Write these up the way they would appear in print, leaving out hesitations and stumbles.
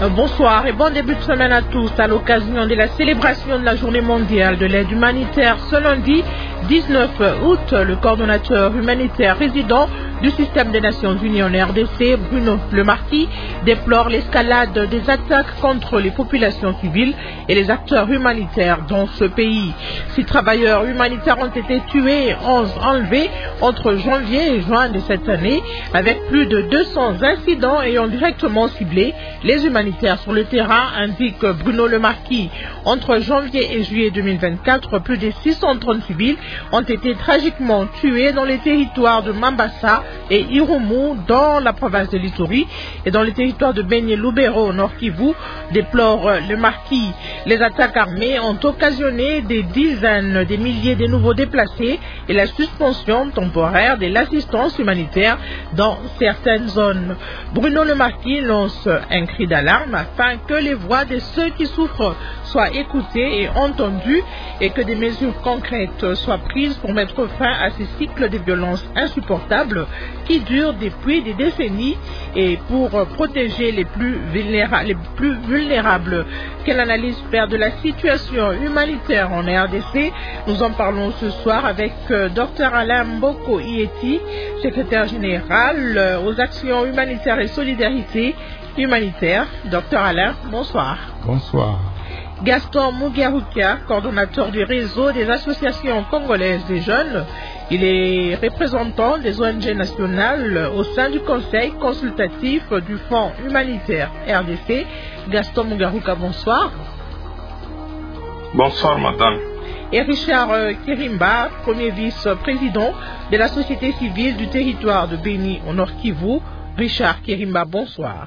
Bonsoir et bon début de semaine à tous à l'occasion de la célébration de la journée mondiale de l'aide humanitaire ce lundi 19 août. Le coordonnateur humanitaire résident du système des Nations Unies en RDC, Bruno Le Marquis, déplore l'escalade des attaques contre les populations civiles et les acteurs humanitaires dans ce pays. 6 travailleurs humanitaires ont été tués et 11 enlevés entre janvier et juin de cette année, avec plus de 200 incidents ayant directement ciblé les humanitaires sur le terrain, indique Bruno Le Marquis. Entre janvier et juillet 2024, plus de 630 civils ont été tragiquement tués dans les territoires de Mambasa et Irumu dans la province de l'Ituri et dans les territoires de Beni-Lubero au Nord Kivu, déplore Le Marquis. Les attaques armées ont occasionné des dizaines de milliers de nouveaux déplacés et la suspension temporaire de l'assistance humanitaire dans certaines zones. Bruno Le Marquis lance un cri d'alarme afin que les voix de ceux qui souffrent soient écoutées et entendues et que des mesures concrètes soient prises pour mettre fin à ces cycles de violence insupportables qui durent depuis des décennies et pour protéger les plus vulnérables. Quelle analyse faire de la situation humanitaire en RDC? Nous en parlons ce soir avec Dr Alain Mboko Ieti, secrétaire général aux actions humanitaires et solidarité humanitaire. Dr Alain, bonsoir. Bonsoir. Gaston Mugarukia, coordonnateur du réseau des associations congolaises des jeunes. Il est représentant des ONG nationales au sein du conseil consultatif du Fonds humanitaire RDC. Gaston Mugaruka, bonsoir. Bonsoir, madame. Et Richard Kirimba, premier vice-président de la société civile du territoire de Beni au Nord Kivu. Richard Kirimba, bonsoir.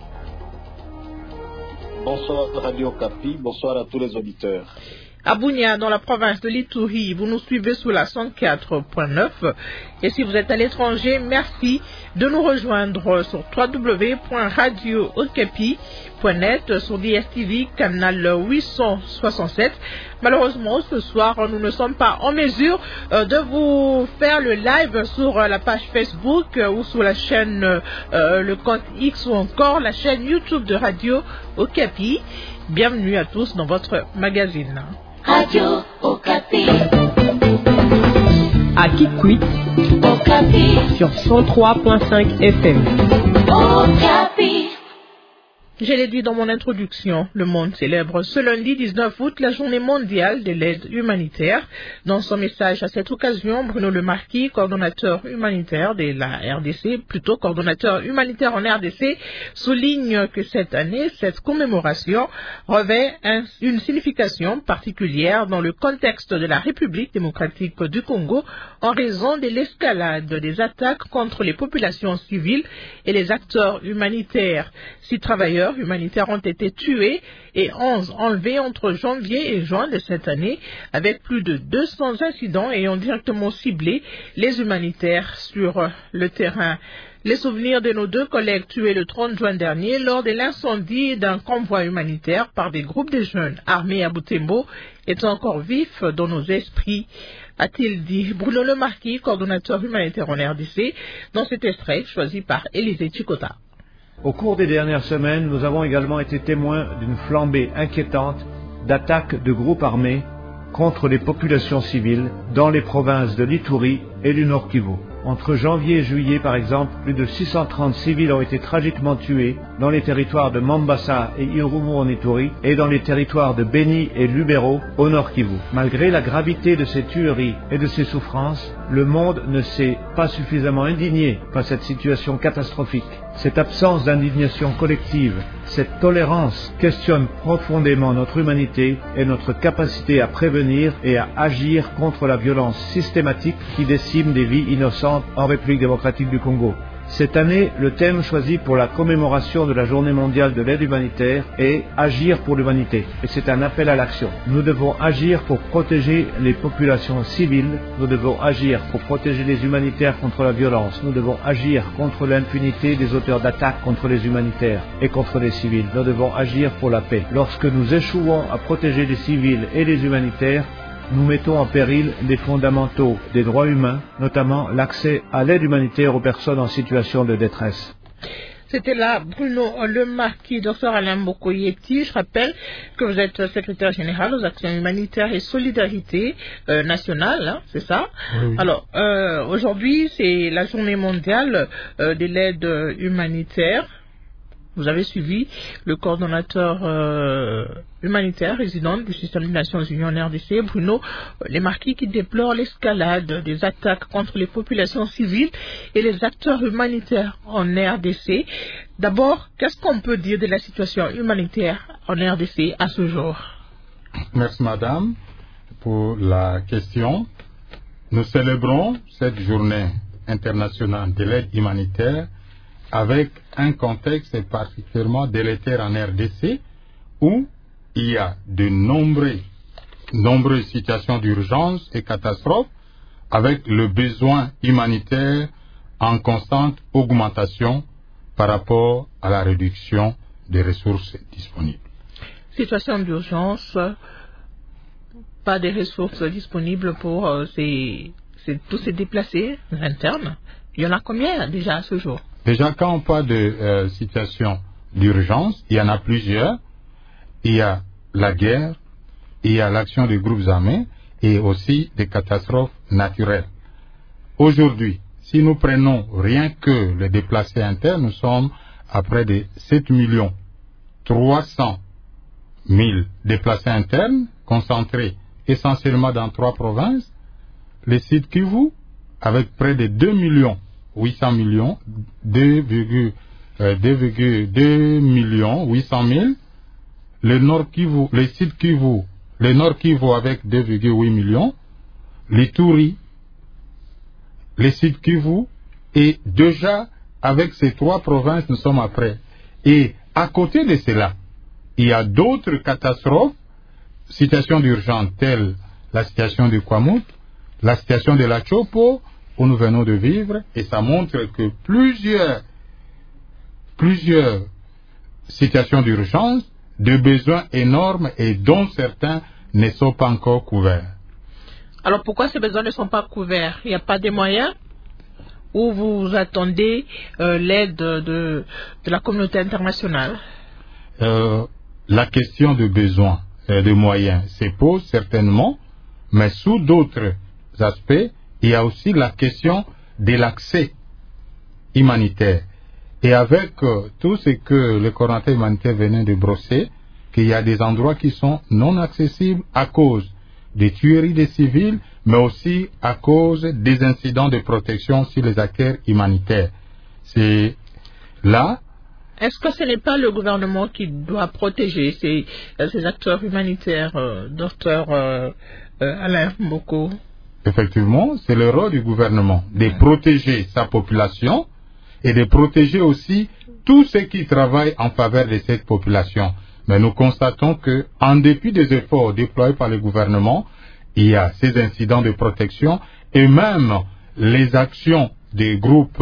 Bonsoir Radio Okapi, bonsoir à tous les auditeurs. À Bunia, dans la province de l'Ituri, vous nous suivez sous la 104.9. Et si vous êtes à l'étranger, merci de nous rejoindre sur www.radiookapi.net, sur DSTV, canal 867. Malheureusement, ce soir, nous ne sommes pas en mesure de vous faire le live sur la page Facebook ou sur la chaîne, le compte X ou encore la chaîne YouTube de Radio Okapi. Bienvenue à tous dans votre magazine. Radio Okapi. À Kikwit, Okapi. Sur 103.5 FM. Okapi. Je l'ai dit dans mon introduction, le monde célèbre ce lundi 19 août la journée mondiale de l'aide humanitaire. Dans son message à cette occasion, Bruno Le Marquis, coordonnateur humanitaire de la RDC, plutôt coordonnateur humanitaire en RDC, souligne que cette année, cette commémoration revêt une signification particulière dans le contexte de la République démocratique du Congo en raison de l'escalade des attaques contre les populations civiles et les acteurs humanitaires. 6 travailleurs humanitaires ont été tués et 11 enlevés entre janvier et juin de cette année, avec plus de 200 incidents ayant directement ciblé les humanitaires sur le terrain. Les souvenirs de nos 2 collègues tués le 30 juin dernier lors de l'incendie d'un convoi humanitaire par des groupes de jeunes armés à Butembo est encore vif dans nos esprits, a-t-il dit Bruno Le Marquis, coordonnateur humanitaire en RDC, dans cet extrait choisi par Élisée Chikota. Au cours des dernières semaines, nous avons également été témoins d'une flambée inquiétante d'attaques de groupes armés contre les populations civiles dans les provinces de l'Ituri et du Nord Kivu. Entre janvier et juillet, par exemple, plus de 630 civils ont été tragiquement tués dans les territoires de Mambasa et Irumu en Ituri et dans les territoires de Beni et Lubero au Nord Kivu. Malgré la gravité de ces tueries et de ces souffrances, le monde ne s'est pas suffisamment indigné par cette situation catastrophique. Cette absence d'indignation collective, cette tolérance questionne profondément notre humanité et notre capacité à prévenir et à agir contre la violence systématique qui décime des vies innocentes en République démocratique du Congo. Cette année, le thème choisi pour la commémoration de la Journée mondiale de l'aide humanitaire est « Agir pour l'humanité ». Et c'est un appel à l'action. Nous devons agir pour protéger les populations civiles. Nous devons agir pour protéger les humanitaires contre la violence. Nous devons agir contre l'impunité des auteurs d'attaques contre les humanitaires et contre les civils. Nous devons agir pour la paix. Lorsque nous échouons à protéger les civils et les humanitaires, nous mettons en péril les fondamentaux des droits humains, notamment l'accès à l'aide humanitaire aux personnes en situation de détresse. c'était là Bruno Le Marquis, Dr Alain Bokoyeti. Je rappelle que vous êtes secrétaire général aux actions humanitaires et solidarité nationale, hein, c'est ça? Oui. Alors, aujourd'hui, c'est la journée mondiale de l'aide humanitaire. Vous avez suivi le coordonnateur humanitaire résident du système des Nations Unies en RDC, Bruno Le Marquis, qui déplore l'escalade des attaques contre les populations civiles et les acteurs humanitaires en RDC. D'abord, qu'est-ce qu'on peut dire de la situation humanitaire en RDC à ce jour? Merci madame pour la question. Nous célébrons cette journée internationale de l'aide humanitaire avec un contexte particulièrement délétère en RDC où il y a de nombreuses situations d'urgence et catastrophes avec le besoin humanitaire en constante augmentation par rapport à la réduction des ressources disponibles. Situation d'urgence, pas de ressources disponibles pour tous ces déplacés internes. Il y en a combien déjà à ce jour? Déjà, quand on parle de situation d'urgence, il y en a plusieurs. Il y a la guerre, il y a l'action des groupes armés et aussi des catastrophes naturelles. Aujourd'hui, si nous prenons rien que les déplacés internes, nous sommes à près de 7,3 millions déplacés internes concentrés essentiellement dans 3 provinces. Le Sud Kivu, avec près de 2,8 millions, 2,8 millions, le Nord Kivu, le Sud Kivu, le Nord Kivu avec 2,8 millions, l'Ituri, le Sud Kivu, et déjà avec ces 3 provinces nous sommes après. Et à côté de cela, il y a d'autres catastrophes, situations d'urgence telles la situation de Kwamut, la situation de la Chopo, où nous venons de vivre, et ça montre que plusieurs situations d'urgence, de besoins énormes et dont certains ne sont pas encore couverts. Alors pourquoi ces besoins ne sont pas couverts? Il n'y a pas de moyens? Ou vous attendez l'aide de la communauté internationale? La question de besoins, de moyens, se pose certainement, mais sous d'autres aspects, il y a aussi la question de l'accès humanitaire. Et avec tout ce que le coordonnateur humanitaire venait de brosser, qu'il y a des endroits qui sont non accessibles à cause des tueries des civils, mais aussi à cause des incidents de protection sur les acteurs humanitaires. C'est là. Est-ce que ce n'est pas le gouvernement qui doit protéger ces acteurs humanitaires, docteur Alain Mboko? Effectivement, c'est le rôle du gouvernement de protéger sa population et de protéger aussi tous ceux qui travaillent en faveur de cette population. Mais nous constatons que, en dépit des efforts déployés par le gouvernement, il y a ces incidents de protection et même les actions des groupes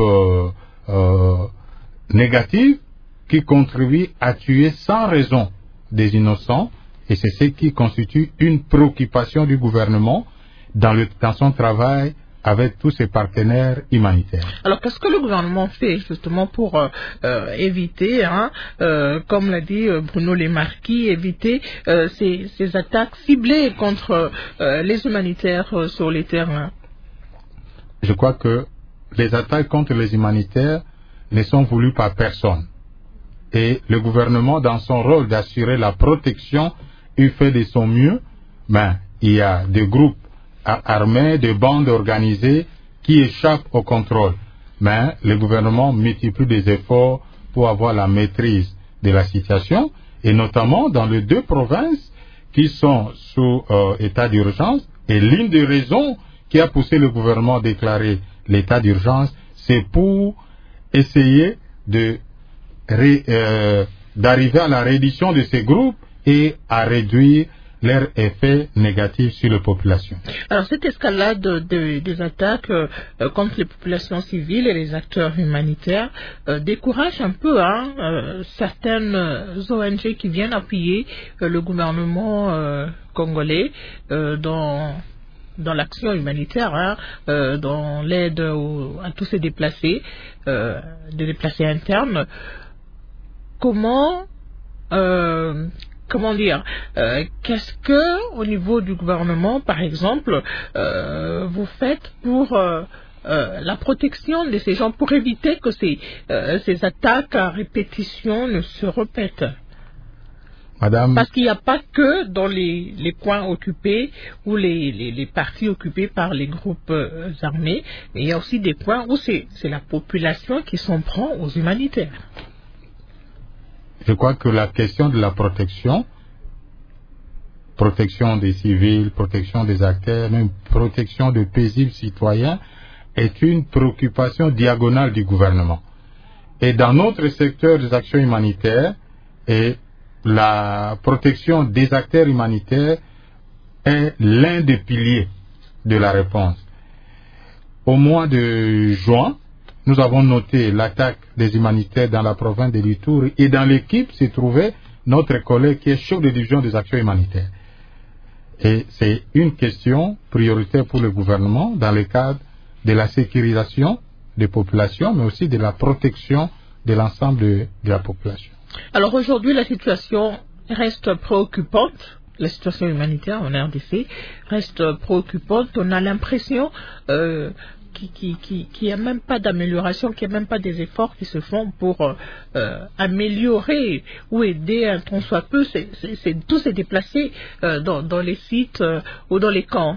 négatifs qui contribuent à tuer sans raison des innocents. Et c'est ce qui constitue une préoccupation du gouvernement dans son travail avec tous ses partenaires humanitaires. Alors, qu'est-ce que le gouvernement fait justement pour éviter, comme l'a dit Bruno Le Marquis, éviter ces attaques ciblées contre les humanitaires sur les terrains? Je crois que les attaques contre les humanitaires ne sont voulues par personne. Et le gouvernement, dans son rôle d'assurer la protection, il fait de son mieux, mais il y a des groupes armés, des bandes organisées qui échappent au contrôle. Mais le gouvernement multiplie des efforts pour avoir la maîtrise de la situation, et notamment dans les 2 provinces qui sont sous état d'urgence. Et l'une des raisons qui a poussé le gouvernement à déclarer l'état d'urgence, c'est pour essayer d'arriver à la réduction de ces groupes et à réduire leur effet négatif sur les populations. Alors cette escalade des attaques contre les populations civiles et les acteurs humanitaires décourage un peu certaines ONG qui viennent appuyer le gouvernement congolais dans l'action humanitaire, dans l'aide à tous ces déplacés, des déplacés internes. comment dire, qu'est-ce que, au niveau du gouvernement, par exemple, vous faites pour la protection de ces gens, pour éviter que ces attaques à répétition ne se répètent? Madame, parce qu'il n'y a pas que dans les coins occupés ou les parties occupées par les groupes armés, mais il y a aussi des coins où c'est la population qui s'en prend aux humanitaires. Je crois que la question de la protection des civils, protection des acteurs, même protection de paisibles citoyens, est une préoccupation diagonale du gouvernement. Et dans notre secteur des actions humanitaires, et la protection des acteurs humanitaires est l'un des piliers de la réponse. Au mois de juin, nous avons noté l'attaque des humanitaires dans la province de l'Ituri et dans l'équipe se trouvait notre collègue qui est chef de division des actions humanitaires. Et c'est une question prioritaire pour le gouvernement dans le cadre de la sécurisation des populations, mais aussi de la protection de l'ensemble de la population. Alors aujourd'hui, la situation reste préoccupante. La situation humanitaire en RDC reste préoccupante. On a l'impression qu'il n'y a même pas d'amélioration, qu'il n'y a même pas des efforts qui se font pour améliorer ou aider un tant soit peu tous ces déplacés dans les sites ou dans les camps.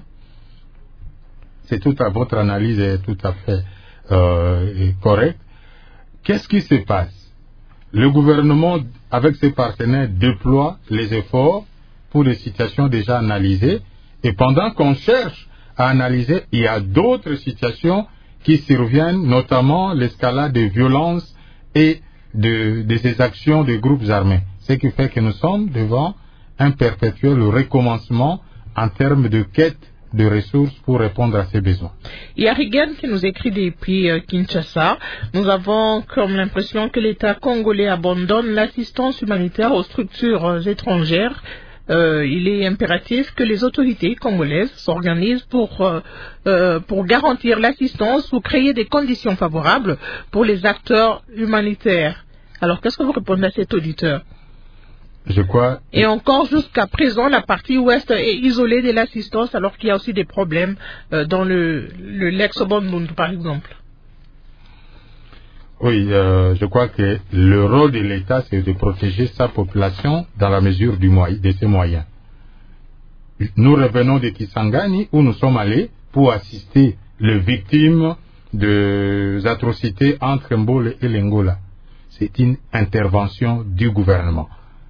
C'est votre analyse est tout à fait correcte. Qu'est-ce qui se passe? Le gouvernement, avec ses partenaires, déploie les efforts pour les situations déjà analysées. Et pendant qu'on cherche à analyser, il y a d'autres situations qui surviennent, notamment l'escalade de violences et de ces actions des groupes armés. Ce qui fait que nous sommes devant un perpétuel recommencement en termes de quête de ressources pour répondre à ces besoins. Il y a Rigen qui nous écrit depuis Kinshasa. Nous avons comme l'impression que l'État congolais abandonne l'assistance humanitaire aux structures étrangères. Il est impératif que les autorités congolaises s'organisent pour garantir l'assistance ou créer des conditions favorables pour les acteurs humanitaires. Alors, qu'est-ce que vous répondez à cet auditeur? Je crois... Et encore jusqu'à présent, la partie ouest est isolée de l'assistance alors qu'il y a aussi des problèmes dans l'ex-Bandundu, par exemple. Oui, je crois que le rôle de l'État, c'est de protéger sa population dans la mesure de ses moyens. Nous revenons de Kisangani où nous sommes allés pour assister les victimes des atrocités entre Mbole et l'Angola. C'est une intervention du gouvernement.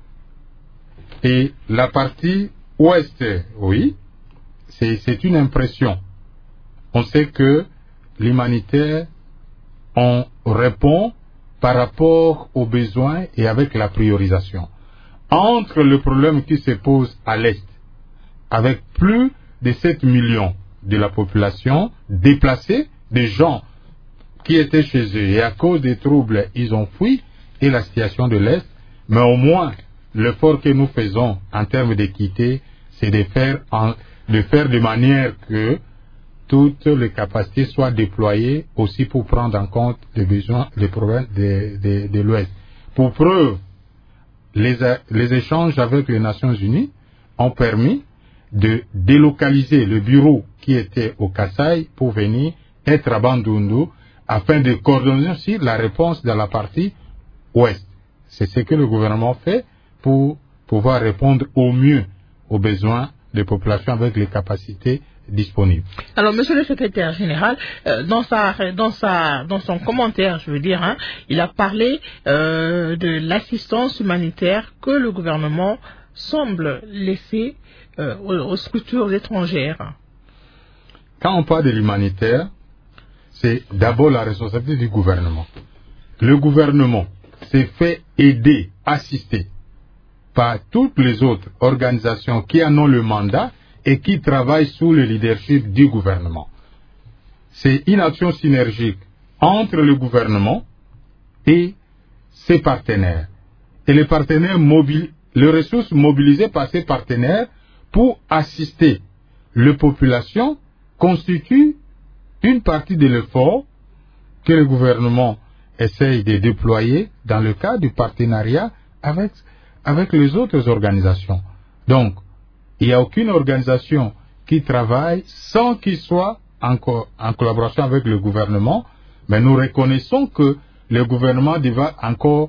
Et la partie ouest, oui, c'est une impression. On sait que l'humanitaire, on répond par rapport aux besoins et avec la priorisation. Entre le problème qui se pose à l'Est, avec plus de 7 millions de la population déplacée, des gens qui étaient chez eux et à cause des troubles, ils ont fui, et la situation de l'Est, mais au moins, l'effort que nous faisons en termes d'équité, c'est de faire de manière que toutes les capacités soient déployées aussi pour prendre en compte les besoins, les problèmes de l'Ouest. Pour preuve, les échanges avec les Nations Unies ont permis de délocaliser le bureau qui était au Kasaï pour venir être à Bandundu afin de coordonner aussi la réponse dans la partie Ouest. C'est ce que le gouvernement fait pour pouvoir répondre au mieux aux besoins des populations avec les capacités disponibles. Alors, monsieur le secrétaire général, dans son commentaire, je veux dire, il a parlé de l'assistance humanitaire que le gouvernement semble laisser aux structures étrangères. Quand on parle de l'humanitaire, c'est d'abord la responsabilité du gouvernement. Le gouvernement s'est fait aider, assister par toutes les autres organisations qui en ont le mandat et qui travaillent sous le leadership du gouvernement. C'est une action synergique entre le gouvernement et ses partenaires. Et les partenaires les ressources mobilisées par ces partenaires pour assister les populations constituent une partie de l'effort que le gouvernement essaye de déployer dans le cadre du partenariat avec les autres organisations. Donc, il n'y a aucune organisation qui travaille sans qu'il soit en collaboration avec le gouvernement, mais nous reconnaissons que le gouvernement devra encore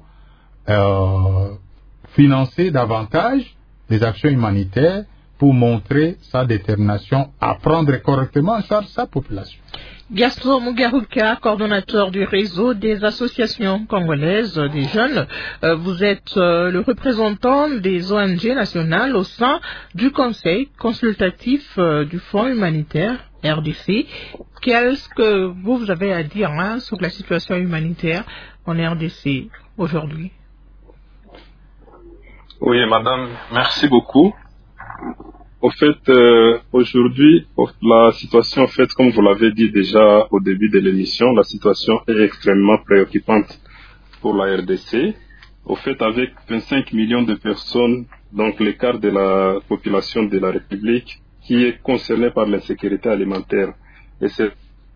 financer davantage les actions humanitaires pour montrer sa détermination à prendre correctement en charge sa population. Gaston Mugaruka, coordonnateur du réseau des associations congolaises des jeunes, vous êtes le représentant des ONG nationales au sein du Conseil consultatif du Fonds humanitaire RDC. Qu'est-ce que vous avez à dire sur la situation humanitaire en RDC aujourd'hui? Oui, madame, merci beaucoup. Au fait, aujourd'hui, la situation, en fait, comme vous l'avez dit déjà au début de l'émission, la situation est extrêmement préoccupante pour la RDC. Au fait, avec 25 millions de personnes, donc l'écart de la population de la République qui est concernée par l'insécurité alimentaire et c'est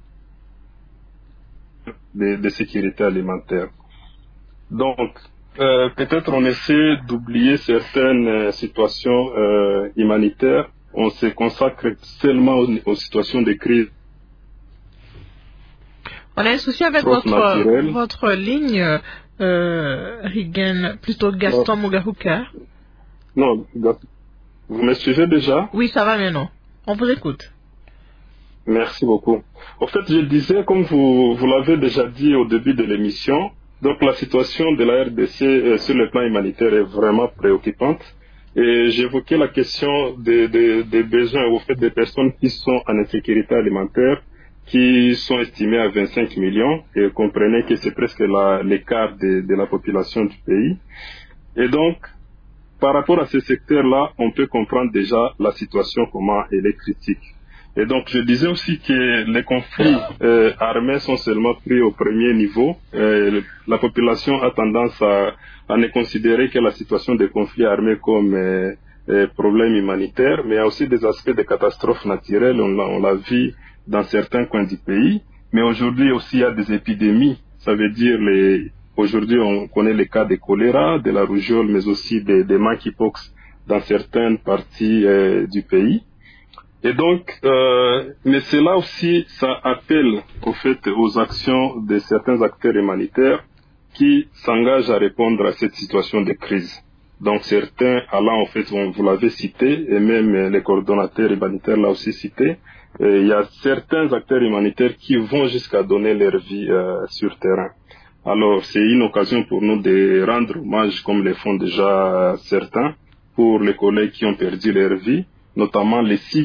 de sécurité alimentaire. Donc, peut-être on essaie d'oublier certaines situations humanitaires. On se consacre seulement aux situations de crise. On a un souci avec votre ligne, Rigen, plutôt Gaston Mugaruka. Non, vous me suivez déjà? Oui, ça va maintenant. On vous écoute. Merci beaucoup. En fait, je disais, comme vous l'avez déjà dit au début de l'émission, donc la situation de la RDC sur le plan humanitaire est vraiment préoccupante. Et j'évoquais la question des besoins, au fait des personnes qui sont en insécurité alimentaire, qui sont estimées à 25 millions. Et comprenez que c'est presque l'écart de la population du pays. Et donc, par rapport à ce secteur-là, on peut comprendre déjà la situation, comment elle est critique. Et donc, je disais aussi que les conflits armés sont seulement pris au premier niveau. La population a tendance à ne considérer que la situation des conflits armés comme problème humanitaire, mais il y a aussi des aspects de catastrophes naturelles, on l'a vu dans certains coins du pays. Mais aujourd'hui aussi, il y a des épidémies. Ça veut dire, aujourd'hui, on connaît les cas de choléra, de la rougeole, mais aussi des monkeypox dans certaines parties du pays. Et donc, mais cela aussi, ça appelle au fait aux actions de certains acteurs humanitaires qui s'engagent à répondre à cette situation de crise. Donc certains, allant en fait, vous l'avez cité, et même les coordonnateurs humanitaires l'ont aussi cité, il y a certains acteurs humanitaires qui vont jusqu'à donner leur vie sur terrain. Alors c'est une occasion pour nous de rendre hommage, comme le font déjà certains, pour les collègues qui ont perdu leur vie, notamment les 6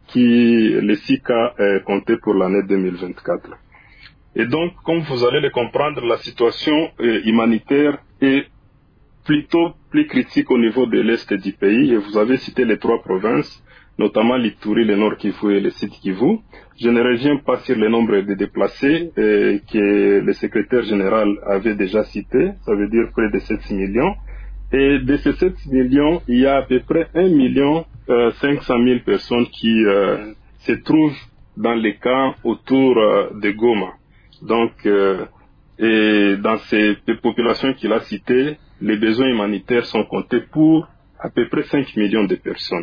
cas comptés pour l'année 2024. Et donc, comme vous allez le comprendre, la situation humanitaire est plutôt plus critique au niveau de l'Est du pays. Et vous avez cité les 3 provinces, notamment l'Ituri, le Nord Kivu et le Sud Kivu. Je ne reviens pas sur le nombre de déplacés que le secrétaire général avait déjà cité, ça veut dire près de 7 millions. Et de ces 7 millions, il y a à peu près 1,5 million personnes qui se trouvent dans les camps autour de Goma. Donc, et dans ces populations qu'il a citées, les besoins humanitaires sont comptés pour à peu près 5 millions de personnes.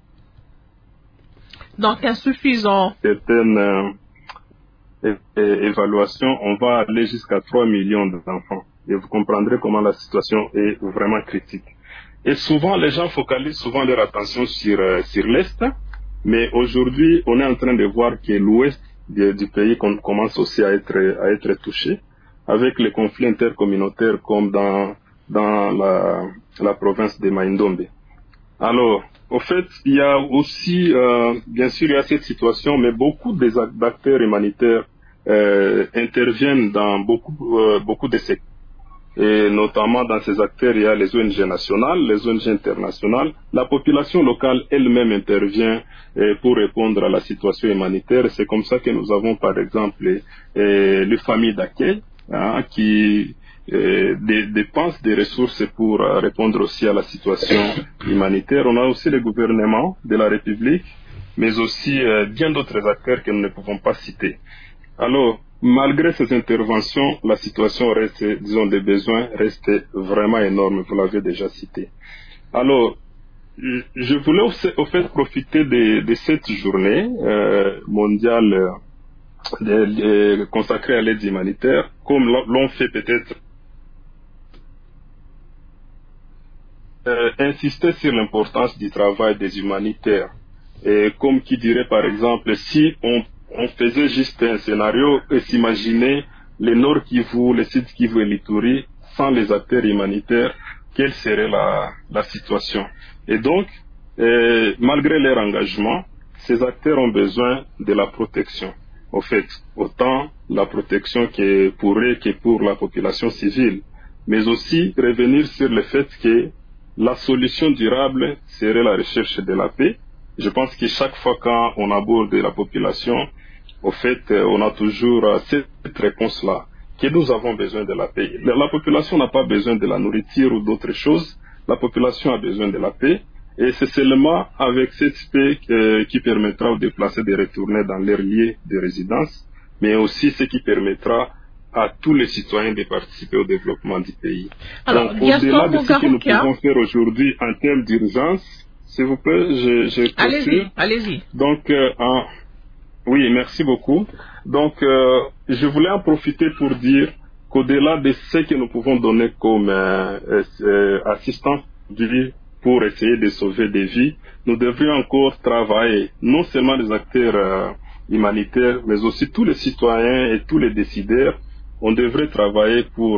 Donc, insuffisant. Certaines évaluations, on va aller jusqu'à 3 millions d'enfants. Et vous comprendrez comment la situation est vraiment critique. Et souvent, les gens focalisent souvent leur attention sur l'Est, mais aujourd'hui, on est en train de voir que l'Ouest du pays commence aussi à être touché, avec les conflits intercommunautaires comme dans la province de Mai-Ndombe. Alors, au fait, il y a aussi, bien sûr, il y a cette situation, mais beaucoup d'acteurs humanitaires interviennent dans beaucoup de secteurs. Et notamment dans ces acteurs, il y a les ONG nationales, les ONG internationales. La population locale elle-même intervient pour répondre à la situation humanitaire. C'est comme ça que nous avons par exemple les familles d'accueil qui dépensent des ressources pour répondre aussi à la situation humanitaire. On a aussi le gouvernement de la République, mais aussi bien d'autres acteurs que nous ne pouvons pas citer. Alors, malgré ces interventions, la situation reste, disons, les besoins restent vraiment énormes, vous l'avez déjà cité. Alors, je voulais au fait profiter de cette journée mondiale consacrée à l'aide humanitaire, comme l'on fait peut-être insister sur l'importance du travail des humanitaires. Et comme qui dirait par exemple, si on faisait juste un scénario et s'imaginer les Nord Kivu, les Sud Kivu et l'Ituri sans les acteurs humanitaires, quelle serait la situation? Et donc, malgré leur engagement, ces acteurs ont besoin de la protection. Au fait, autant la protection que pour la population civile, mais aussi revenir sur le fait que la solution durable serait la recherche de la paix. Je pense que chaque fois quand on aborde la population, au fait, on a toujours cette réponse-là, que nous avons besoin de la paix. La population n'a pas besoin de la nourriture ou d'autres choses. La population a besoin de la paix. Et c'est seulement avec cette paix qui permettra aux déplacés de retourner dans leur lieu de résidence, mais aussi ce qui permettra à tous les citoyens de participer au développement du pays. Alors, donc, au-delà de ce que nous pouvons faire aujourd'hui en termes d'urgence, s'il vous plaît, je Allez-y. Donc, oui, merci beaucoup. Donc, je voulais en profiter pour dire qu'au-delà de ce que nous pouvons donner comme assistance pour essayer de sauver des vies, nous devrions encore travailler, non seulement les acteurs humanitaires, mais aussi tous les citoyens et tous les décideurs. On devrait travailler pour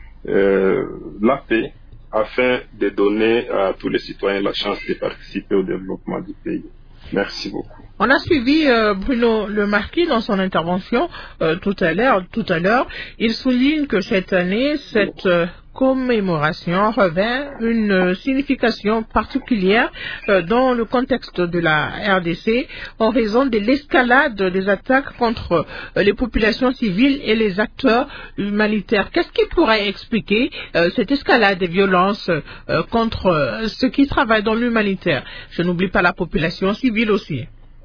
la paix afin de donner à tous les citoyens la chance de participer au développement du pays. Merci beaucoup. On a suivi Bruno Le Marquis dans son intervention tout à l'heure. Il souligne que cette année, cette commémoration revêt une signification particulière dans le contexte de la RDC en raison de l'escalade des attaques contre les populations civiles et les acteurs humanitaires. Qu'est-ce qui pourrait expliquer cette escalade des violences contre ceux qui travaillent dans l'humanitaire? Je n'oublie pas la population civile aussi.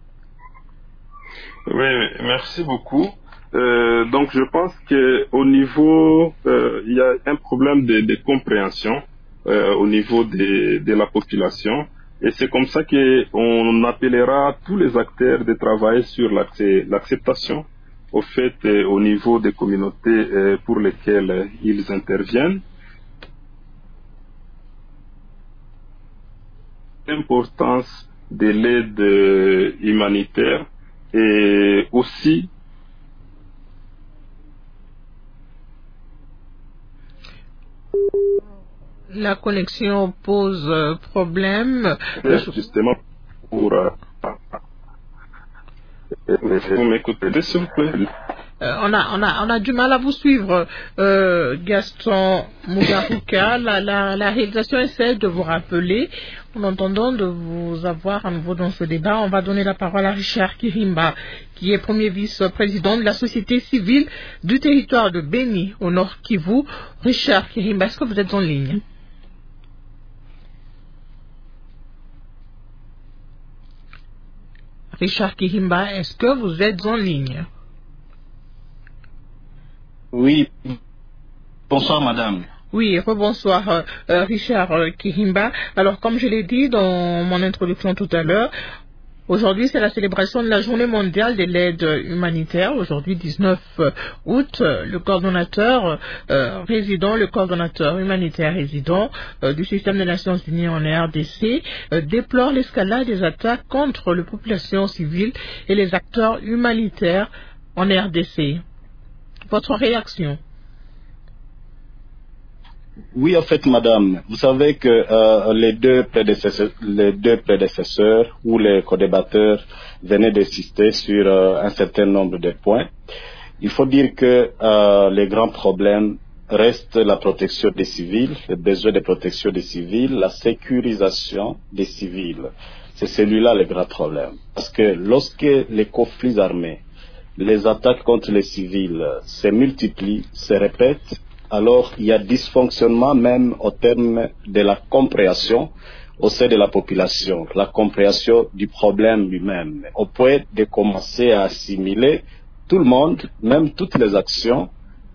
Oui, merci beaucoup. Donc je pense qu'au niveau, il y a un problème de compréhension au niveau de la population, et c'est comme ça qu'on appellera tous les acteurs de travailler sur l'acceptation au fait au niveau des communautés pour lesquelles ils interviennent. L'importance de l'aide humanitaire et aussi la connexion pose problème. Justement pour vous m'écoutez s'il vous plaît. On a du mal à vous suivre, Gaston Mugaruka. La réalisation essaie de vous rappeler. En entendant de vous avoir à nouveau dans ce débat, on va donner la parole à Richard Kirimba, qui est premier vice-président de la société civile du territoire de Beni, au Nord Kivu. Richard Kirimba, est-ce que vous êtes en ligne? Richard Kirimba, est-ce que vous êtes en ligne? Oui. Bonsoir, madame. Oui, rebonsoir, Richard Kirimba. Alors, comme je l'ai dit dans mon introduction tout à l'heure, aujourd'hui, c'est la célébration de la Journée mondiale de l'aide humanitaire. Aujourd'hui, 19 août, le coordonnateur humanitaire résident du système des Nations Unies en RDC déplore l'escalade des attaques contre les populations civiles et les acteurs humanitaires en RDC. Votre réaction? Oui, en fait, madame, vous savez que les deux prédécesseurs ou les co-débatteurs venaient d'insister sur un certain nombre de points. Il faut dire que les grands problèmes restent la protection des civils, le besoin de protection des civils, la sécurisation des civils. C'est celui-là le grand problème. Parce que lorsque les conflits armés, les attaques contre les civils se multiplient, se répètent, alors il y a dysfonctionnement même au terme de la compréhension au sein de la population, la compréhension du problème lui-même, au point de commencer à assimiler tout le monde, même toutes les actions,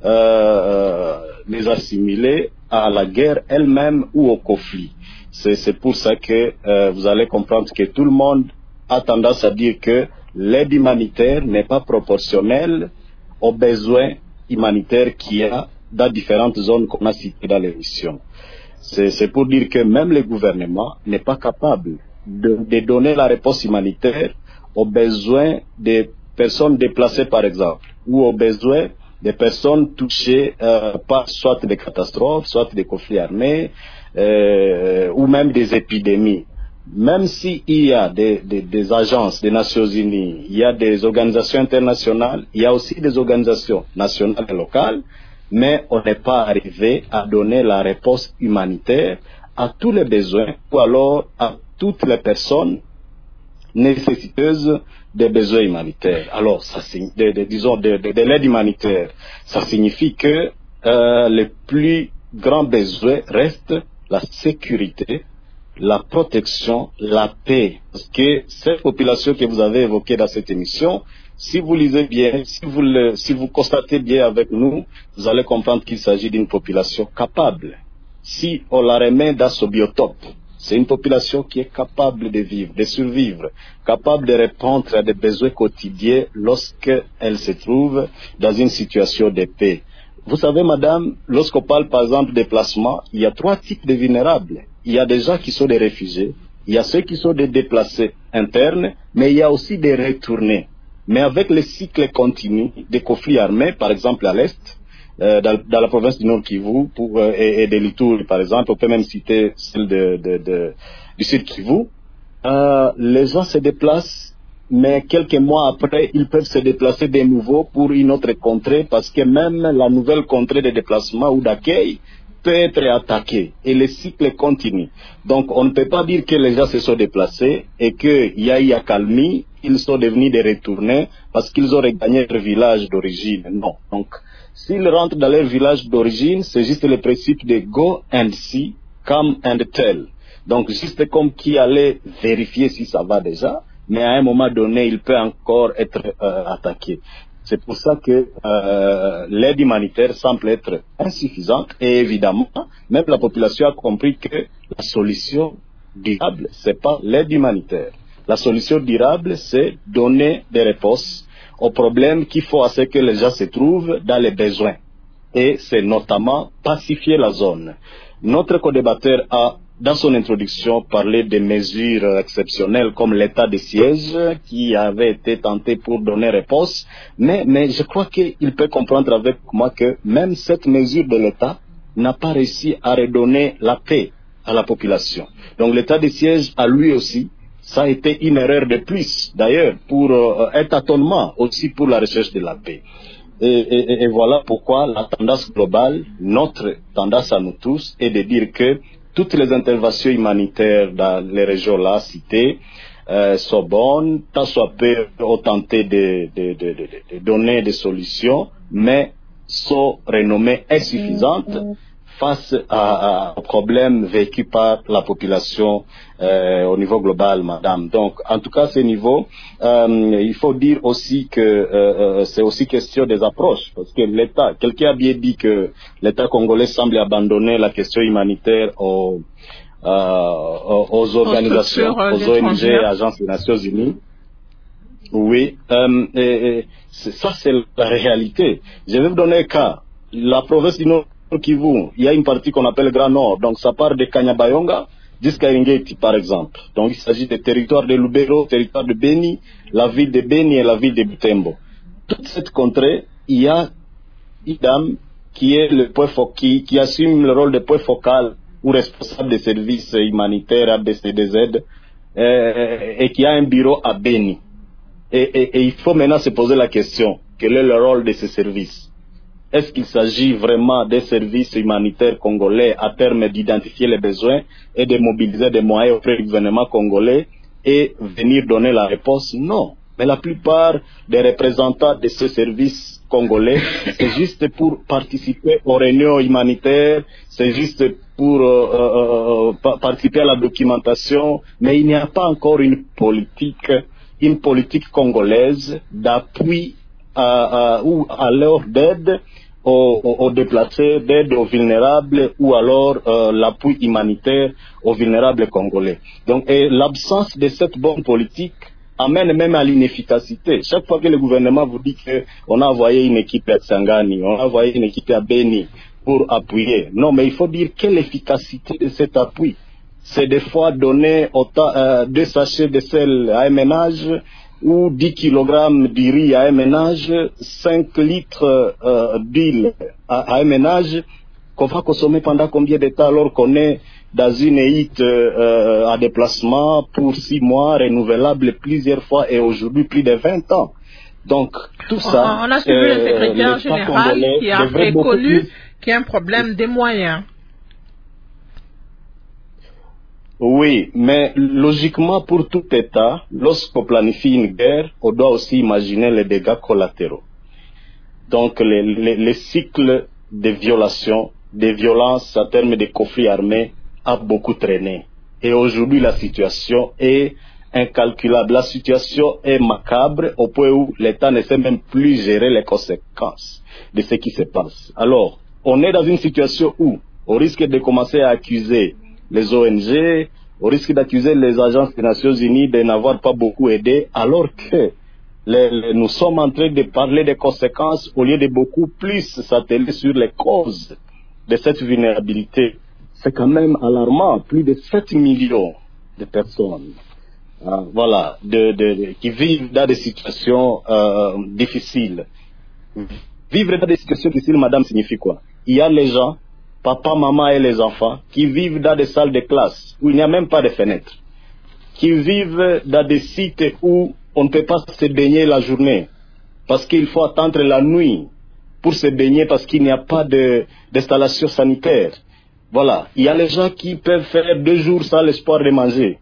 les assimiler à la guerre elle-même ou au conflit. C'est pour ça que vous allez comprendre que tout le monde a tendance à dire que l'aide humanitaire n'est pas proportionnelle aux besoins humanitaires qu'il y a dans différentes zones qu'on a citées dans l'émission. C'est pour dire que même le gouvernement n'est pas capable de donner la réponse humanitaire aux besoins des personnes déplacées, par exemple, ou aux besoins des personnes touchées par soit des catastrophes, soit des conflits armés, ou même des épidémies. Même s'il y a des agences des Nations Unies, il y a des organisations internationales, il y a aussi des organisations nationales et locales, mais on n'est pas arrivé à donner la réponse humanitaire à tous les besoins, ou alors à toutes les personnes nécessiteuses des besoins humanitaires. Alors, disons de l'aide humanitaire, ça signifie que le plus grand besoin reste la sécurité, la protection, la paix. Parce que cette population que vous avez évoquée dans cette émission, si vous lisez bien, si vous constatez bien avec nous, vous allez comprendre qu'il s'agit d'une population capable. Si on la remet dans ce biotope, c'est une population qui est capable de vivre, de survivre, capable de répondre à des besoins quotidiens lorsqu'elle se trouve dans une situation de paix. Vous savez, madame, lorsqu'on parle par exemple de déplacement, il y a 3 types de vulnérables. Il y a des gens qui sont des réfugiés, il y a ceux qui sont des déplacés internes, mais il y a aussi des retournés. Mais avec le cycle continu des conflits armés, par exemple à l'Est, dans la province du Nord Kivu et de l'Ituri, par exemple, on peut même citer celle du Sud Kivu, les gens se déplacent, mais quelques mois après, ils peuvent se déplacer de nouveau pour une autre contrée, parce que même la nouvelle contrée de déplacement ou d'accueil peut être attaquée, et le cycle continue. Donc on ne peut pas dire que les gens se sont déplacés et qu'il y a eu accalmie, ils sont devenus des retournés parce qu'ils ont regagné leur village d'origine. Non. Donc s'ils rentrent dans leur village d'origine, c'est juste le principe de go and see, come and tell. Donc juste comme qui allait vérifier si ça va déjà, mais à un moment donné, il peut encore être attaqué. C'est pour ça que l'aide humanitaire semble être insuffisante, et évidemment, même la population a compris que la solution durable, c'est pas l'aide humanitaire. La solution durable, c'est donner des réponses aux problèmes qu'il faut à ce que les gens se trouvent dans les besoins. Et c'est notamment pacifier la zone. Notre co-débatteur a, dans son introduction, parlé des mesures exceptionnelles comme l'état de siège qui avait été tenté pour donner réponse, mais je crois qu'il peut comprendre avec moi que même cette mesure de l'état n'a pas réussi à redonner la paix à la population. Donc l'état de siège a lui aussi, ça a été une erreur de plus d'ailleurs, pour un tâtonnement aussi pour la recherche de la paix. Et voilà pourquoi la tendance globale, notre tendance à nous tous, est de dire que toutes les interventions humanitaires dans les régions-là citées sont bonnes, tant soit peu ont tenté de donner des solutions, mais sont renommées insuffisantes face aux problèmes vécus par la population au niveau global, madame. Donc, en tout cas, à ce niveau, il faut dire aussi que c'est aussi question des approches, parce que l'État, quelqu'un a bien dit que l'État congolais semble abandonner la question humanitaire aux organisations, aux ONG, agences des Nations Unies. Oui, ça c'est la réalité. Je vais vous donner un cas. La province du Nord Kivu, il y a une partie qu'on appelle Grand Nord, donc ça part de Kanyabayonga jusqu'à Eringeti par exemple. Donc il s'agit des territoires de Lubero, territoire de Beni, la ville de Beni et la ville de Butembo. Toute cette contrée, il y a une dame qui est le point qui assume le rôle de point focal ou responsable des services humanitaires ABCDZ et qui a un bureau à Beni. Et il faut maintenant se poser la question, quel est le rôle de ces services? Est-ce qu'il s'agit vraiment des services humanitaires congolais à terme d'identifier les besoins et de mobiliser des moyens auprès du gouvernement congolais et venir donner la réponse? Non. Mais la plupart des représentants de ces services congolais, c'est juste pour participer aux réunions humanitaires, c'est juste pour participer à la documentation, mais il n'y a pas encore une politique congolaise d'appui ou alors d'aide aux déplacés, d'aide aux vulnérables ou alors l'appui humanitaire aux vulnérables congolais. Donc, l'absence de cette bonne politique amène même à l'inefficacité. Chaque fois que le gouvernement vous dit qu'on a envoyé une équipe à Tsangani, on a envoyé une équipe à Beni pour appuyer. Non, mais il faut dire quelle efficacité de cet appui. C'est des fois donner 2 sachets de sel à un ménage ou 10 kg de riz à un ménage, 5 litres d'huile à un ménage, qu'on va consommer pendant combien de temps alors qu'on est dans une élite à déplacement pour 6 mois, renouvelable plusieurs fois et aujourd'hui plus de 20 ans. Donc, tout ça... On a suivi le secrétaire général qui a reconnu qu'il y a un problème des moyens. Oui, mais logiquement pour tout État, lorsqu'on planifie une guerre, on doit aussi imaginer les dégâts collatéraux. Donc les cycles de violations, de violences en termes de conflits armés a beaucoup traîné. Et aujourd'hui la situation est incalculable. La situation est macabre au point où l'État ne sait même plus gérer les conséquences de ce qui se passe. Alors, on est dans une situation où on risque de commencer à accuser les ONG, au risque d'accuser les agences des Nations Unies de n'avoir pas beaucoup aidé, alors que nous sommes en train de parler des conséquences au lieu de beaucoup plus s'atteler sur les causes de cette vulnérabilité. C'est quand même alarmant, plus de 7 millions de personnes qui vivent dans des situations difficiles. Vivre dans des situations difficiles, madame, signifie quoi? Il y a les gens, papa, maman et les enfants, qui vivent dans des salles de classe où il n'y a même pas de fenêtres, qui vivent dans des sites où on ne peut pas se baigner la journée, parce qu'il faut attendre la nuit pour se baigner, parce qu'il n'y a pas d'installation sanitaire. Voilà, il y a les gens qui peuvent faire 2 jours sans l'espoir de manger.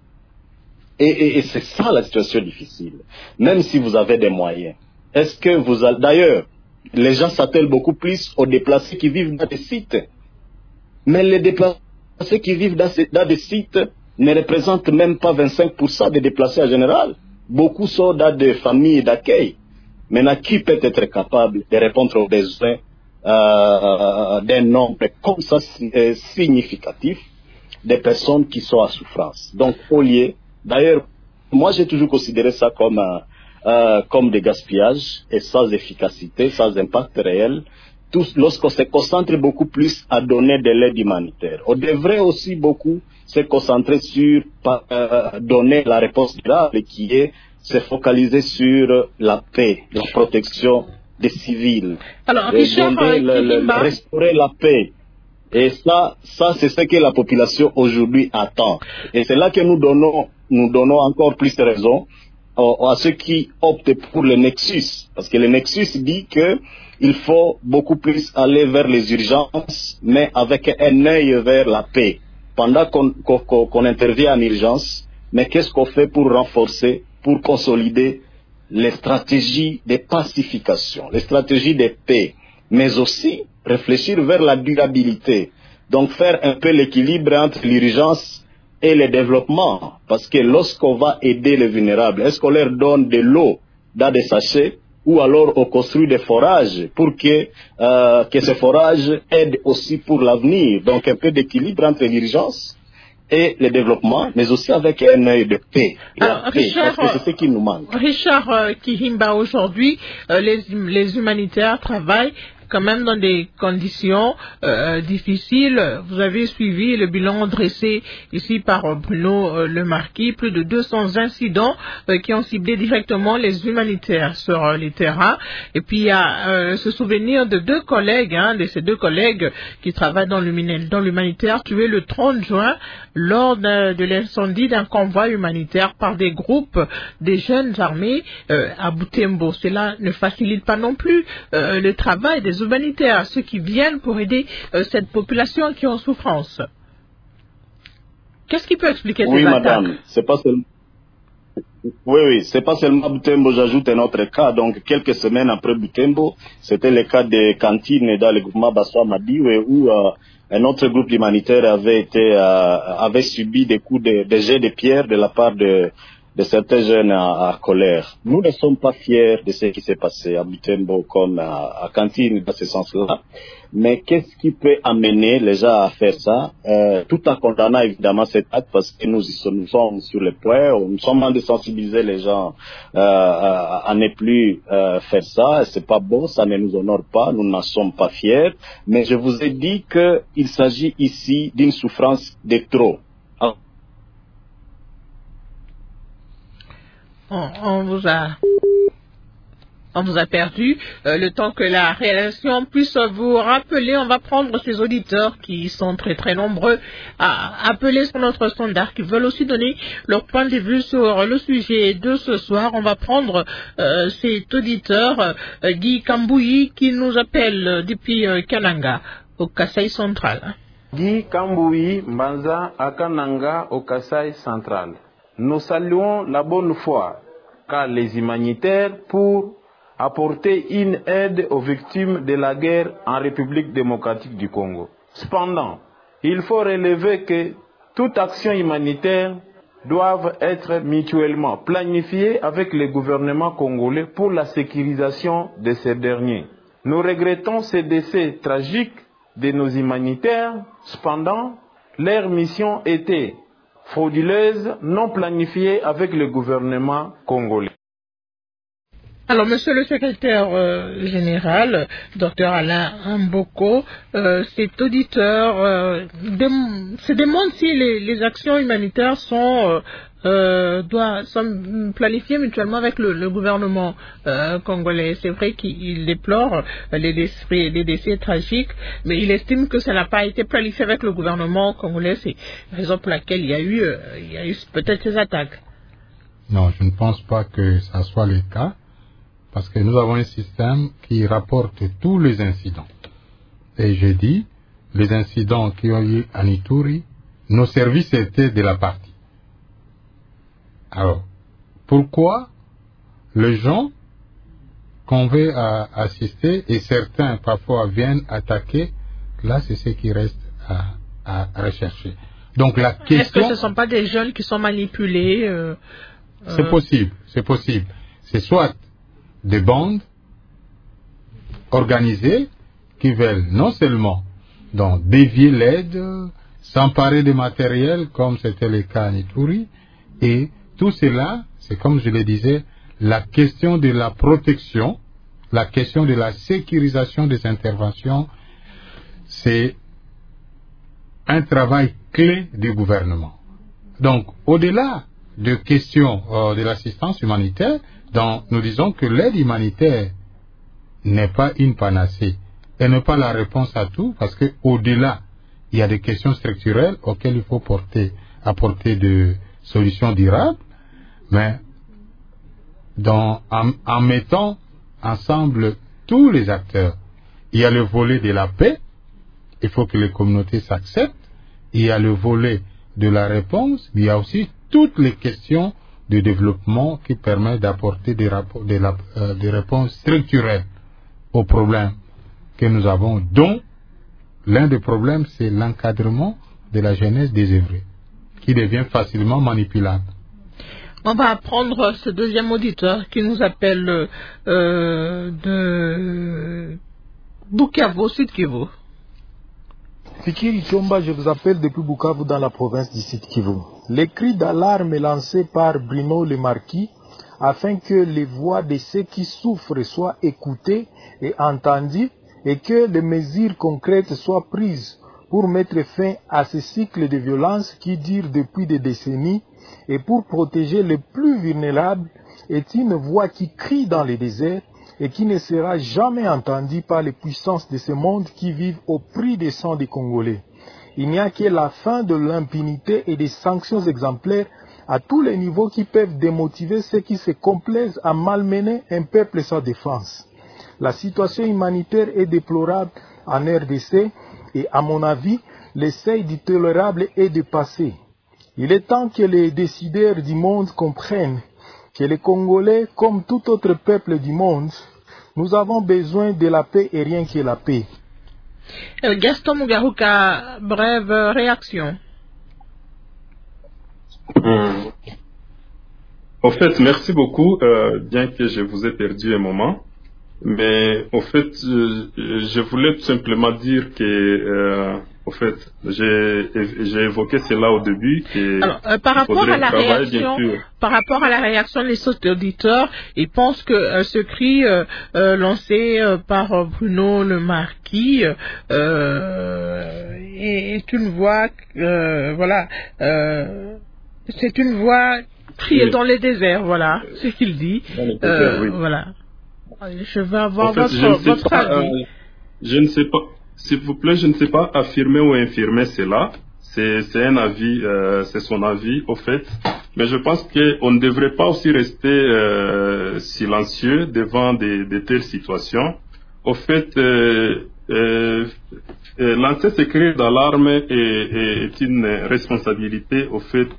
Et c'est ça la situation difficile, même si vous avez des moyens. Est-ce que vous allez... D'ailleurs, les gens s'attellent beaucoup plus aux déplacés qui vivent dans des sites. Mais les déplacés qui vivent dans des sites ne représentent même pas 25% des déplacés en général. Beaucoup sont dans des familles d'accueil. Maintenant, qui peut être capable de répondre aux besoins d'un nombre comme ça significatif de personnes qui sont en souffrance? Donc, au lieu... D'ailleurs, moi j'ai toujours considéré ça comme des gaspillages et sans efficacité, sans impact réel. Lorsqu'on se concentre beaucoup plus à donner de l'aide humanitaire, on devrait aussi beaucoup se concentrer sur donner la réponse durable qui est se focaliser sur la paix, la protection des civils, alors, Richard, restaurer la paix. Et ça c'est ce que la population aujourd'hui attend. Et c'est là que nous donnons encore plus de raison à ceux qui optent pour le Nexus. Parce que le Nexus dit que il faut beaucoup plus aller vers les urgences, mais avec un œil vers la paix. Pendant qu'on intervient en urgence, mais qu'est-ce qu'on fait pour renforcer, pour consolider les stratégies de pacification, les stratégies de paix, mais aussi réfléchir vers la durabilité. Donc faire un peu l'équilibre entre l'urgence et le développement. Parce que lorsqu'on va aider les vulnérables, est-ce qu'on leur donne de l'eau dans des sachets ou alors on construit des forages pour que ces forages aident aussi pour l'avenir. Donc un peu d'équilibre entre l'urgence et le développement, mais aussi avec un œil de paix. Richard, parce que c'est ce qui nous manque. Richard Kihimba, aujourd'hui, les humanitaires travaillent quand même dans des conditions difficiles. Vous avez suivi le bilan dressé ici par Bruno Le Marquis, plus de 200 incidents qui ont ciblé directement les humanitaires sur les terrains. Et puis il y a ce souvenir de ces deux collègues qui travaillent dans l'humanitaire, tués le 30 juin lors de l'incendie d'un convoi humanitaire par des groupes des jeunes armés à Butembo. Cela ne facilite pas non plus le travail des humanitaires, ceux qui viennent pour aider cette population qui est en souffrance. Qu'est-ce qui peut expliquer ces attaques? Madame, c'est pas seulement... Oui, c'est pas seulement Butembo, j'ajoute un autre cas. Donc, quelques semaines après Butembo, c'était le cas des cantines dans le groupement Bassois Madiwe où un autre groupe humanitaire avait subi des coups de jets de pierre de la part de certains jeunes à colère. Nous ne sommes pas fiers de ce qui s'est passé à Butembo comme à Cantine dans ce sens-là. Mais qu'est-ce qui peut amener les gens à faire ça, tout en condamnant évidemment cet acte, parce que nous sommes sur le point, nous sommes en train de sensibiliser les gens à ne plus faire ça. C'est pas bon, ça ne nous honore pas, nous n'en sommes pas fiers. Mais je vous ai dit qu'il s'agit ici d'une souffrance de trop. On vous a perdu. Le temps que la réalisation puisse vous rappeler, on va prendre ces auditeurs qui sont très très nombreux à appeler sur notre standard, qui veulent aussi donner leur point de vue sur le sujet de ce soir. On va prendre cet auditeur, Guy Kambouyi, qui nous appelle depuis Kananga, au Kasaï central. Guy Kambouyi, Mbanza, à Kananga, au Kasaï central. Nous saluons la bonne foi, car les humanitaires pour apporter une aide aux victimes de la guerre en République démocratique du Congo. Cependant, il faut relever que toute action humanitaire doit être mutuellement planifiée avec le gouvernement congolais pour la sécurisation de ces derniers. Nous regrettons ces décès tragiques de nos humanitaires. Cependant, leur mission était frauduleuse, non planifiée avec le gouvernement congolais. Alors, monsieur le secrétaire général, docteur Alain Mboko, cet auditeur se demande si les actions humanitaires sont planifiées mutuellement avec le gouvernement congolais. C'est vrai qu'il déplore les décès tragiques, mais il estime que ça n'a pas été planifié avec le gouvernement congolais. C'est la raison pour laquelle il y a eu peut-être ces attaques. Non, je ne pense pas que ça soit le cas, parce que nous avons un système qui rapporte tous les incidents. Et je dis, les incidents qui ont eu à Ituri, nos services étaient de la partie. Alors, pourquoi les gens qu'on veut assister, et certains parfois viennent attaquer, là c'est ce qui reste à rechercher. Donc la question... Est-ce que ce ne sont pas des jeunes qui sont manipulés C'est possible, c'est possible. C'est soit des bandes organisées qui veulent non seulement donc dévier l'aide, s'emparer des matériels comme c'était le cas à Ituri, et tout cela, c'est comme je le disais, la question de la protection, la question de la sécurisation des interventions, c'est un travail clé du gouvernement. Donc, au-delà de questions de l'assistance humanitaire, nous disons que l'aide humanitaire n'est pas une panacée. Elle n'est pas la réponse à tout, parce que au-delà, il y a des questions structurelles auxquelles il faut apporter des solutions durables, mais en mettant ensemble tous les acteurs. Il y a le volet de la paix, il faut que les communautés s'acceptent. Il y a le volet de la réponse, mais il y a aussi toutes les questions de développement qui permettent d'apporter des réponses structurelles aux problèmes que nous avons, dont l'un des problèmes, c'est l'encadrement de la jeunesse désœuvrée, qui devient facilement manipulable. On va prendre ce deuxième auditeur qui nous appelle de Bukavu, Sud Kivu. Fikiri Chomba, je vous appelle depuis Bukavu dans la province du Sud Kivu. Les cris d'alarme lancés par Bruno Le Marquis afin que les voix de ceux qui souffrent soient écoutées et entendues et que des mesures concrètes soient prises pour mettre fin à ce cycle de violence qui dure depuis des décennies et pour protéger les plus vulnérables est une voix qui crie dans le désert et qui ne sera jamais entendue par les puissances de ce monde qui vivent au prix des sangs des Congolais. Il n'y a que la fin de l'impunité et des sanctions exemplaires à tous les niveaux qui peuvent démotiver ceux qui se complaisent à malmener un peuple sans défense. La situation humanitaire est déplorable en RDC et à mon avis, le seuil du tolérable est dépassé. Il est temps que les décideurs du monde comprennent que les Congolais, comme tout autre peuple du monde, nous avons besoin de la paix et rien que la paix. Gaston Mugaruka, brève réaction. En fait, merci beaucoup, bien que je vous ai perdu un moment. Mais au fait, je voulais tout simplement dire que, au fait, j'ai évoqué cela au début. Alors, par rapport à la réaction des auditeurs, ils pensent que ce cri lancé par Bruno Le Marquis est une voix, c'est une voix criée dans les déserts, voilà, ce qu'il dit, oui. voilà. Je vais avoir votre avis. Je ne sais pas, s'il vous plaît, je ne sais pas affirmer ou infirmer cela. C'est un avis, c'est son avis, au fait. Mais je pense qu'on ne devrait pas aussi rester silencieux devant de telles situations. Au fait, lancer ces cris d'alarme est une responsabilité, au fait,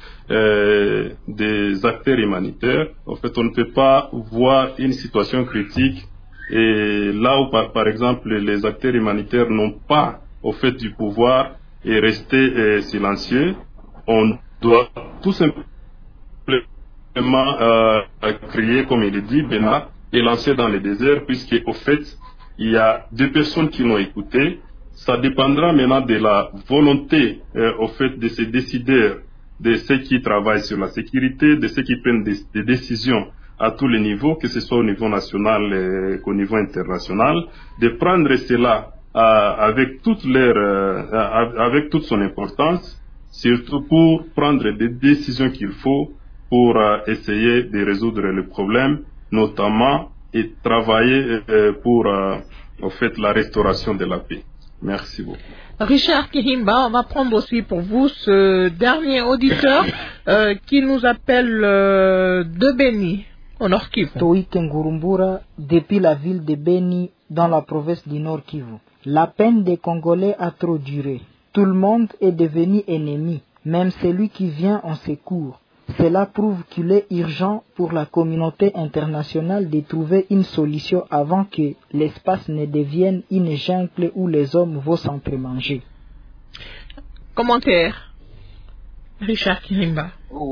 des acteurs humanitaires. En fait, on ne peut pas voir une situation critique et là où, par exemple, les acteurs humanitaires n'ont pas, au fait, du pouvoir et rester silencieux. On doit tout simplement crier, comme il est dit, Bena, et lancer dans le désert, puisque, au fait, il y a 2 personnes qui l'ont écouté. Ça dépendra maintenant de la volonté, au fait, de ces décideurs, de ceux qui travaillent sur la sécurité, de ceux qui prennent des décisions à tous les niveaux, que ce soit au niveau national qu'au niveau international, de prendre cela avec toute son importance, surtout pour prendre des décisions qu'il faut pour essayer de résoudre le problème, notamment et travailler pour en fait la restauration de la paix. Merci beaucoup. Richard Kihimba, on va prendre aussi pour vous ce dernier auditeur qui nous appelle de Beni, au Nord Kivu. Toïke Ngurumbura, depuis la ville de Beni, dans la province du Nord Kivu. La peine des Congolais a trop duré. Tout le monde est devenu ennemi, même celui qui vient en secours. Cela prouve qu'il est urgent pour la communauté internationale de trouver une solution avant que l'espace ne devienne une jungle où les hommes vont s'entremanger. Commentaire, Richard Kirimba.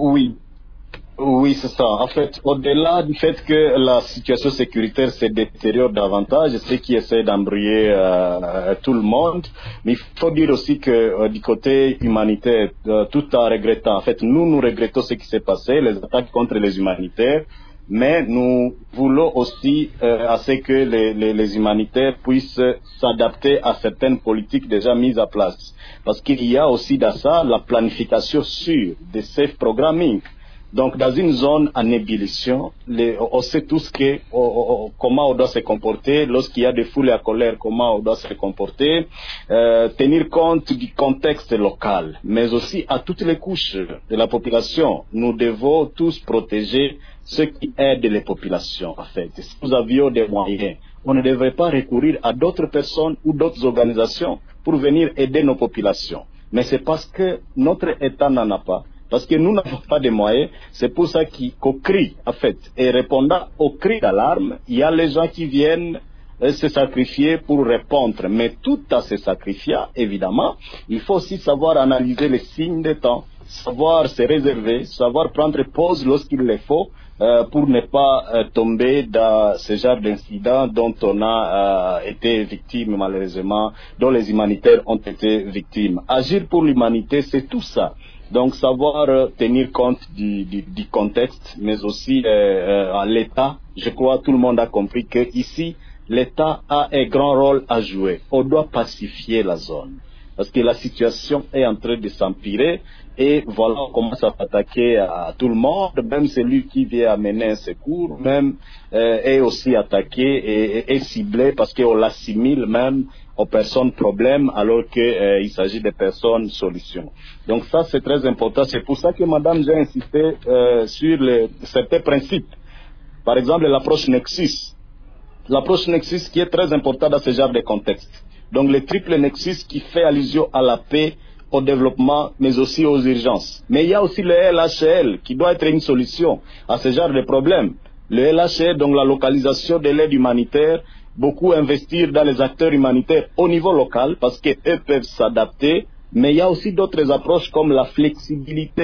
Oui, c'est ça. En fait, au-delà du fait que la situation sécuritaire se détériore davantage, c'est qui essaie d'embrouiller tout le monde, mais il faut dire aussi que du côté humanitaire, tout en regrettant, en fait, nous regrettons ce qui s'est passé, les attaques contre les humanitaires, mais nous voulons aussi à ce que les humanitaires puissent s'adapter à certaines politiques déjà mises en place. Parce qu'il y a aussi dans ça la planification sûre de safe programming. Donc, dans une zone en ébullition, on sait tous comment on doit se comporter lorsqu'il y a des foules à colère, comment on doit se comporter, tenir compte du contexte local, mais aussi à toutes les couches de la population. Nous devons tous protéger ceux qui aident les populations, en fait. Si nous avions des moyens, on ne devrait pas recourir à d'autres personnes ou d'autres organisations pour venir aider nos populations. Mais c'est parce que notre État n'en a pas. Parce que nous n'avons pas de moyens, c'est pour ça qu'au cri, en fait, et répondant au cri d'alarme, il y a les gens qui viennent se sacrifier pour répondre. Mais tout à se sacrifier, évidemment, il faut aussi savoir analyser les signes de temps, savoir se réserver, savoir prendre pause lorsqu'il le faut, pour ne pas tomber dans ce genre d'incident dont on a été victime, malheureusement, dont les humanitaires ont été victimes. Agir pour l'humanité, c'est tout ça. Donc, savoir tenir compte du contexte, mais aussi à l'État. Je crois que tout le monde a compris que ici, l'État a un grand rôle à jouer. On doit pacifier la zone. Parce que la situation est en train de s'empirer. Et voilà, on commence à s'attaquer à tout le monde. Même celui qui vient amener un secours, même est aussi attaqué et ciblé parce qu'on l'assimile même aux personnes problèmes alors qu'il s'agit de personnes solutions. Donc ça, c'est très important. C'est pour ça que, madame, j'ai insisté sur certains principes. Par exemple, l'approche Nexus. L'approche Nexus qui est très importante dans ce genre de contexte. Donc le triple Nexus qui fait allusion à la paix, au développement, mais aussi aux urgences. Mais il y a aussi le LHL qui doit être une solution à ce genre de problème. Le LHL, donc la localisation de l'aide humanitaire, beaucoup investir dans les acteurs humanitaires au niveau local parce qu'eux peuvent s'adapter, mais il y a aussi d'autres approches comme la flexibilité.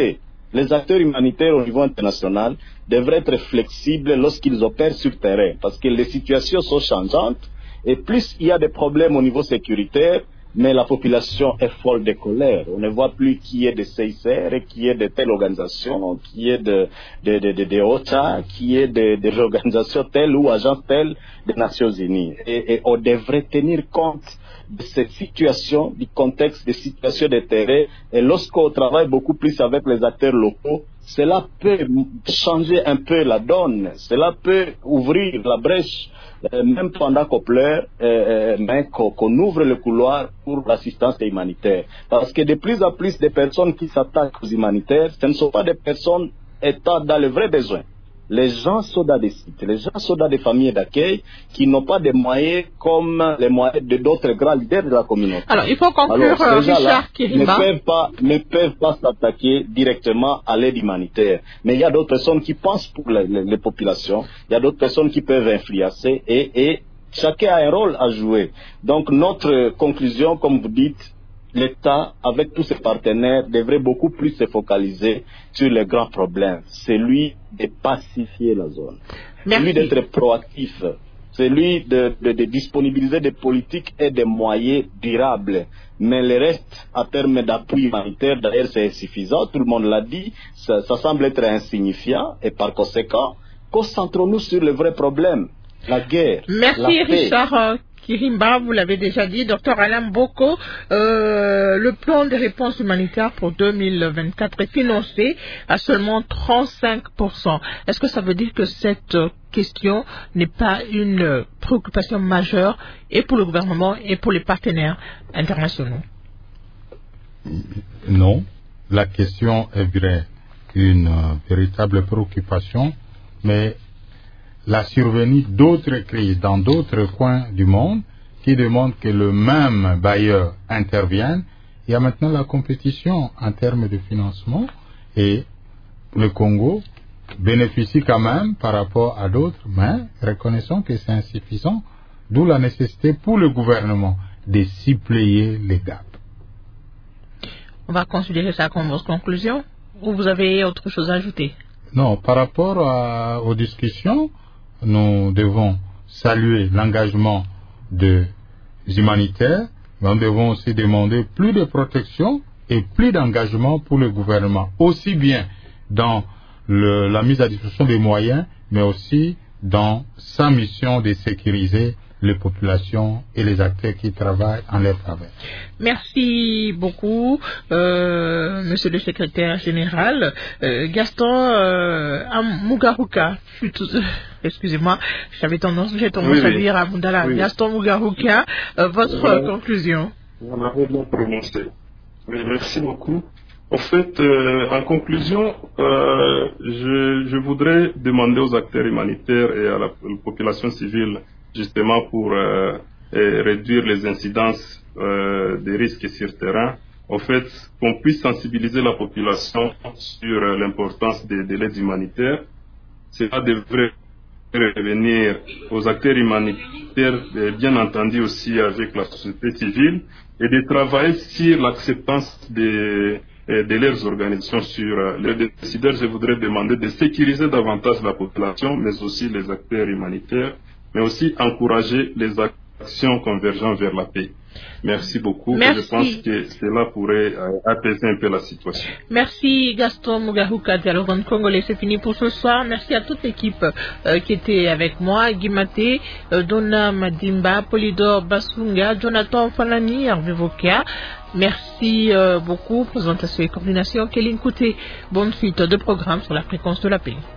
les acteurs humanitaires au niveau international devraient être flexibles lorsqu'ils opèrent sur terrain, parce que les situations sont changeantes, et plus il y a des problèmes au niveau sécuritaire, mais la population est folle de colère. On ne voit plus qui est de CICR, qui est de telle organisation, qui est de OCHA, qui est de organisations telles ou agences telles des Nations Unies. Et on devrait tenir compte de cette situation, du contexte des situations de terrain, et lorsqu'on travaille beaucoup plus avec les acteurs locaux, cela peut changer un peu la donne, cela peut ouvrir la brèche, même pendant qu'on pleure, mais qu'on ouvre le couloir pour l'assistance humanitaire. Parce que de plus en plus de personnes qui s'attaquent aux humanitaires, ce ne sont pas des personnes étant dans le vrai besoin. Les gens sont dans des sites, les gens sont dans des familles d'accueil qui n'ont pas de moyens comme les moyens de d'autres grands leaders de la communauté. Alors, il faut conclure, Richard Kirimba. Ne peuvent pas s'attaquer directement à l'aide humanitaire. Mais il y a d'autres personnes qui pensent pour les populations, il y a d'autres personnes qui peuvent influencer et chacun a un rôle à jouer. Donc, notre conclusion, comme vous dites, l'État, avec tous ses partenaires, devrait beaucoup plus se focaliser sur les grands problèmes. C'est lui de pacifier la zone. C'est lui d'être proactif. C'est lui de disponibiliser des politiques et des moyens durables. Mais le reste, à terme d'appui humanitaire, d'ailleurs, c'est insuffisant. Tout le monde l'a dit. Ça semble être insignifiant. Et par conséquent, concentrons-nous sur le vrai problème. La guerre. Merci, la paix. Richard Kirimba, vous l'avez déjà dit. Docteur Alain Mboko, le plan de réponse humanitaire pour 2024 est financé à seulement 35%. Est-ce que ça veut dire que cette question n'est pas une préoccupation majeure et pour le gouvernement et pour les partenaires internationaux? Non, la question est une véritable préoccupation, mais la survenue d'autres crises dans d'autres coins du monde qui demandent que le même bailleur intervienne. Il y a maintenant la compétition en termes de financement et le Congo bénéficie quand même par rapport à d'autres, mais reconnaissons que c'est insuffisant, d'où la nécessité pour le gouvernement de suppléer les gaps. On va considérer ça comme votre conclusion ou vous avez autre chose à ajouter? Non, par rapport aux discussions, nous devons saluer l'engagement des humanitaires, mais nous devons aussi demander plus de protection et plus d'engagement pour le gouvernement, aussi bien dans la mise à disposition des moyens, mais aussi dans sa mission de sécuriser les populations et les acteurs qui travaillent en leur faveur. Merci beaucoup, Monsieur le Secrétaire Général. Gaston Mugaruka, excusez-moi, j'ai tendance à dire à Mundala. Oui. Gaston Mugaruka, votre conclusion. On avait bien prononcé. Oui, merci beaucoup. En fait, en conclusion, je voudrais demander aux acteurs humanitaires et à la population civile, justement pour réduire les incidences des risques sur terrain, en fait, qu'on puisse sensibiliser la population sur l'importance de l'aide humanitaire. Cela devrait revenir aux acteurs humanitaires, bien entendu aussi avec la société civile, et de travailler sur l'acceptance de leurs organisations sur les décideurs. Je voudrais demander de sécuriser davantage la population, mais aussi les acteurs humanitaires, mais aussi encourager les actions convergeant vers la paix. Merci beaucoup. Merci. Je pense que cela pourrait apaiser un peu la situation. Merci Gaston Mugaruka, Dialogue Congolais. C'est fini pour ce soir. Merci à toute l'équipe qui était avec moi. Guimate, Donna Madimba, Polydor Basunga, Jonathan Falani, Hervé Vokia. Merci beaucoup. Présentation et coordination. Kéline Kouté. Bonne suite de programme sur la fréquence de la paix.